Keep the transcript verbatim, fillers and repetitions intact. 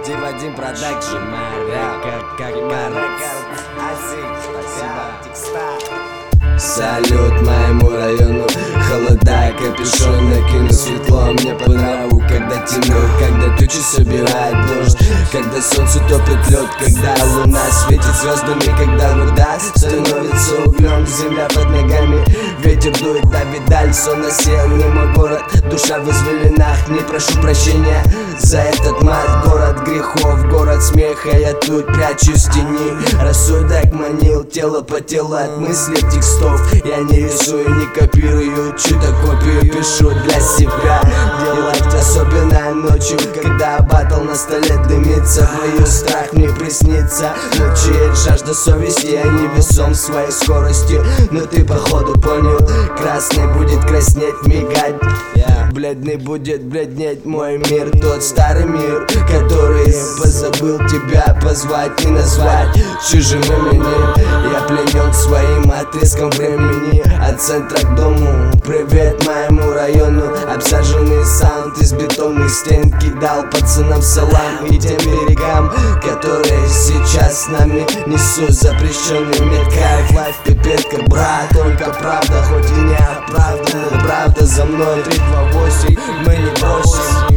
Ди Вадим Продакшн, как как Салют моему району, холода, капюшон накину, светло мне по нраву, когда темно, когда тучи собирает дождь, когда солнце топит лед, когда луна светит звездами, когда вода становится углем, земля под ногами, ветер дует, да видаль, сон насел, мимо город, душа в извилинах, не прошу прощения за этот мат, город грехов, город смеха, я тут прячусь в тени, рассудок манил, тело потело от мыслей текстов. Я не рисую, не копирую, чью-то копию пишу для себя. Делать особенно ночью, когда батл на столе дымится, мою страх мне приснится. Мучает жажда совести, я не весом своей скоростью, но ты походу понял, красный будет краснеть, мигать, бледный будет бледнеть мой мир, тот старый мир, который позабыл тебя позвать и назвать чужим именем. Я пленен своим отрезком времени, от центра к дому. Привет моему району, обсаженный саунд из бетонных стен, кидал пацанам салам и тем берегам, которые сейчас с нами несу запрещенный мир. Кайф, лайф, пипетка, брат, только правда, хоть и не оправданная, правда за мной. Три, два, восемь, мы не бросим.